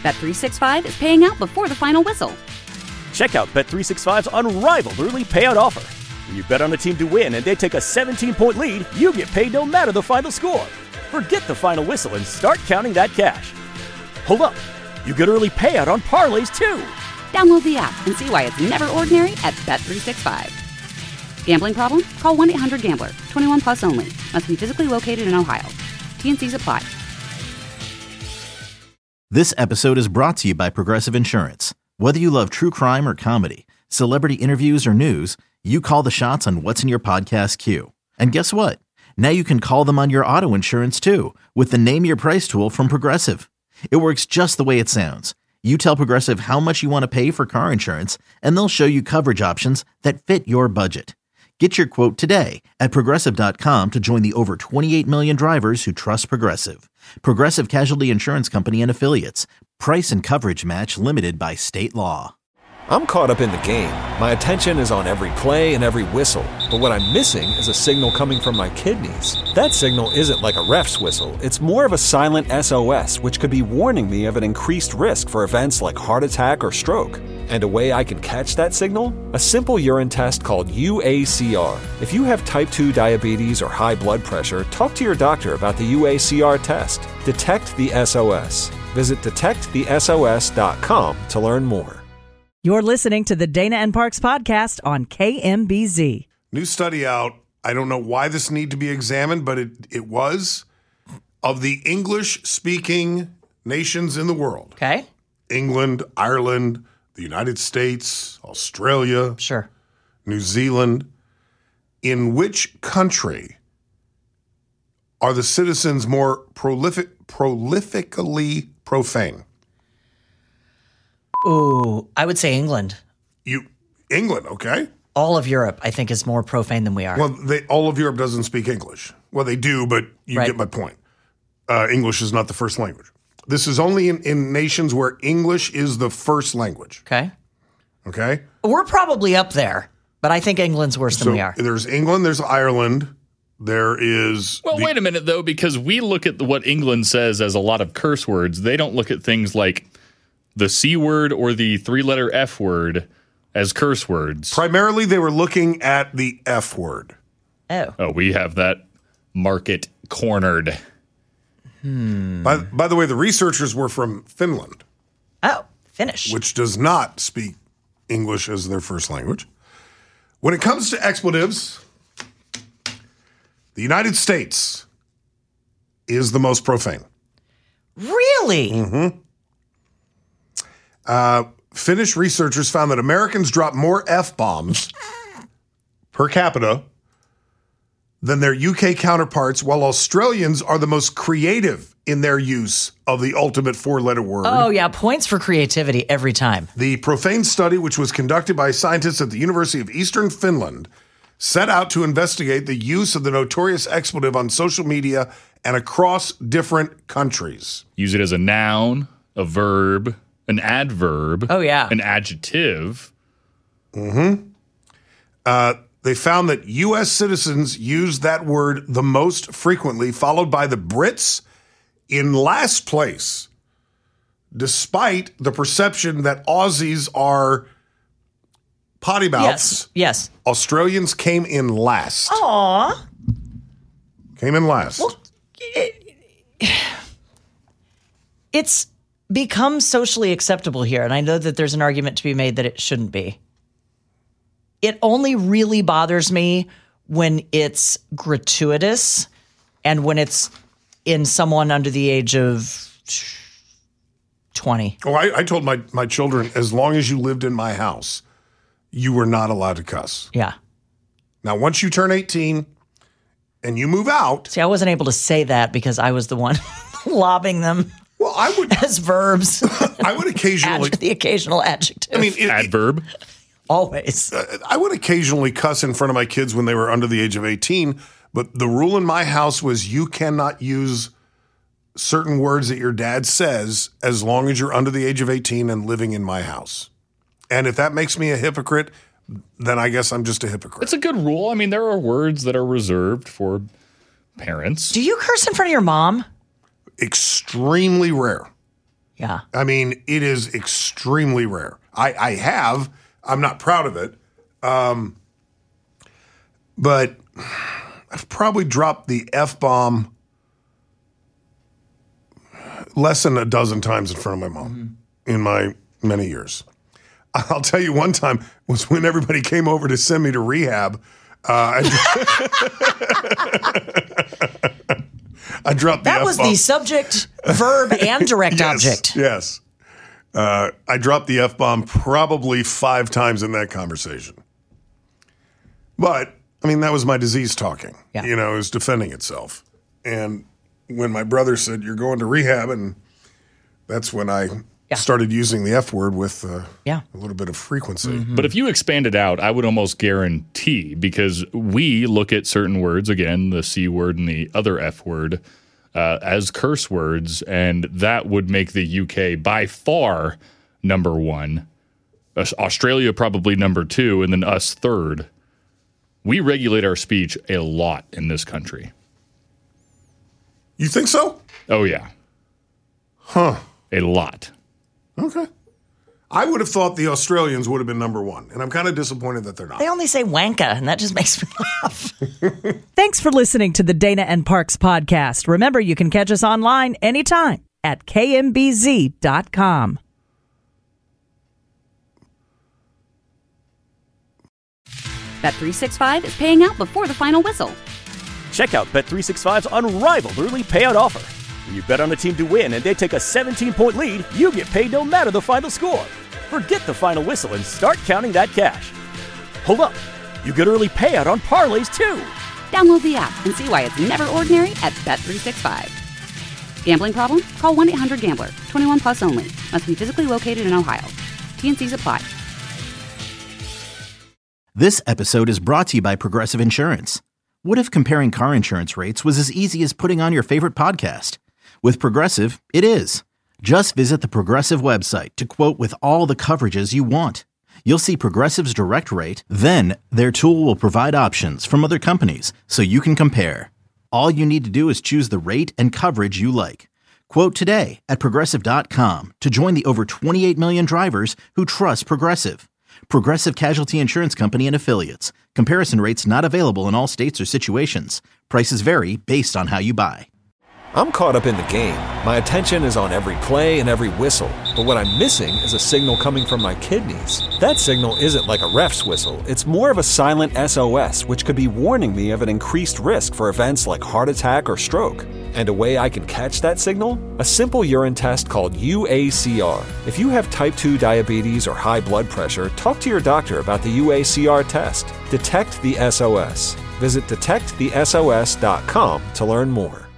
Bet365 is paying out before the final whistle. Check out Bet365's unrivaled early payout offer. When you bet on a team to win and they take a 17-point lead, you get paid no matter the final score. Forget the final whistle and start counting that cash. Hold up. You get early payout on parlays, too. Download the app and see why it's never ordinary at Bet365. Gambling problem? Call 1-800-GAMBLER. 21 plus only. Must be physically located in Ohio. T&Cs apply. This episode is brought to you by Progressive Insurance. Whether you love true crime or comedy, celebrity interviews or news, you call the shots on what's in your podcast queue. And guess what? Now you can call them on your auto insurance too with the Name Your Price tool from Progressive. It works just the way it sounds. You tell Progressive how much you want to pay for car insurance, and they'll show you coverage options that fit your budget. Get your quote today at Progressive.com to join the over 28 million drivers who trust Progressive. Progressive Casualty Insurance Company and Affiliates. Price and coverage match limited by state law. I'm caught up in the game. My attention is on every play and every whistle. But what I'm missing is a signal coming from my kidneys. That signal isn't like a ref's whistle. It's more of a silent SOS, which could be warning me of an increased risk for events like heart attack or stroke. And a way I can catch that signal? A simple urine test called UACR. If you have type 2 diabetes or high blood pressure, talk to your doctor about the UACR test. Detect the SOS. Visit detectthesos.com to learn more. You're listening to the Dana and Parks podcast on KMBZ. New study out. I don't know why this need to be examined, but it was. Of the English-speaking nations in the world. Okay. England, Ireland, the United States, Australia. Sure. New Zealand. In which country are the citizens more prolifically profane? Ooh, I would say England. England, okay. All of Europe, I think, is more profane than we are. Well, all of Europe doesn't speak English. Well, they do, but you get my point. English is not the first language. This is only in nations where English is the first language. Okay. Okay? We're probably up there, but I think England's worse than we are. There's England, there's Ireland, there is... Well, wait a minute, though, because we look at what England says as a lot of curse words. They don't look at things like the C word or the three-letter F word as curse words. Primarily, they were looking at the F word. Oh, we have that market cornered. By the way, the researchers were from Finland. Oh, Finnish. Which does not speak English as their first language. When it comes to expletives, the United States is the most profane. Really? Mm-hmm. Finnish researchers found that Americans drop more F-bombs per capita than their UK counterparts, while Australians are the most creative in their use of the ultimate four-letter word. Oh, yeah, points for creativity every time. The profane study, which was conducted by scientists at the University of Eastern Finland, set out to investigate the use of the notorious expletive on social media and across different countries. Use it as a noun, a verb, an adverb. Oh, yeah. An adjective. Mm-hmm. They found that U.S. citizens use that word the most frequently, followed by the Brits in last place, despite the perception that Aussies are potty mouths. Yes. Australians came in last. Aw. Came in last. Well, it's become socially acceptable here, and I know that there's an argument to be made that it shouldn't be. It only really bothers me when it's gratuitous and when it's in someone under the age of 20. Oh, I told my children, as long as you lived in my house, you were not allowed to cuss. Yeah. Now, once you turn 18 and you move out... See, I wasn't able to say that because I was the one lobbing them. Well, I would... as verbs. I would occasionally... the occasional adjective. I mean... Adverb. Always. I would occasionally cuss in front of my kids when they were under the age of 18, but the rule in my house was you cannot use certain words that your dad says as long as you're under the age of 18 and living in my house. And if that makes me a hypocrite, then I guess I'm just a hypocrite. It's a good rule. I mean, there are words that are reserved for parents. Do you curse in front of your mom? Extremely rare. Yeah. I mean, it is extremely rare. I'm not proud of it. But I've probably dropped the F-bomb less than a dozen times in front of my mom in my many years. I'll tell you, one time was when everybody came over to send me to rehab. I dropped the That was F-bomb. the subject, verb, and direct object. Yes. I dropped the F-bomb probably 5 times in that conversation. But, I mean, that was my disease talking. Yeah. You know, it was defending itself. And when my brother said, you're going to rehab, and that's when I started using the F word with a little bit of frequency. But if you expand it out, I would almost guarantee, because we look at certain words, again, the C word and the other F word, as curse words, and that would make the UK by far number 1, Australia probably number 2, and then us third. We regulate our speech a lot in this country. You think so? Oh, yeah. Huh. A lot. Okay. I would have thought the Australians would have been number 1, and I'm kind of disappointed that they're not. They only say wanka, and that just makes me laugh. Thanks for listening to the Dana and Parks podcast. Remember, you can catch us online anytime at kmbz.com. Bet365 is paying out before the final whistle. Check out Bet365's unrivaled early payout offer. When you bet on a team to win and they take a 17-point lead, you get paid no matter the final score. Forget the final whistle and start counting that cash. Hold up. You get early payout on parlays, too. Download the app and see why it's never ordinary at Bet365. Gambling problem? Call 1-800-GAMBLER. 21 plus only. Must be physically located in Ohio. T&Cs apply. This episode is brought to you by Progressive Insurance. What if comparing car insurance rates was as easy as putting on your favorite podcast? With Progressive, it is. Just visit the Progressive website to quote with all the coverages you want. You'll see Progressive's direct rate, then their tool will provide options from other companies so you can compare. All you need to do is choose the rate and coverage you like. Quote today at Progressive.com to join the over 28 million drivers who trust Progressive. Progressive Casualty Insurance Company and Affiliates. Comparison rates not available in all states or situations. Prices vary based on how you buy. I'm caught up in the game. My attention is on every play and every whistle. But what I'm missing is a signal coming from my kidneys. That signal isn't like a ref's whistle. It's more of a silent SOS, which could be warning me of an increased risk for events like heart attack or stroke. And a way I can catch that signal? A simple urine test called UACR. If you have type 2 diabetes or high blood pressure, talk to your doctor about the UACR test. Detect the SOS. Visit detectthesos.com to learn more.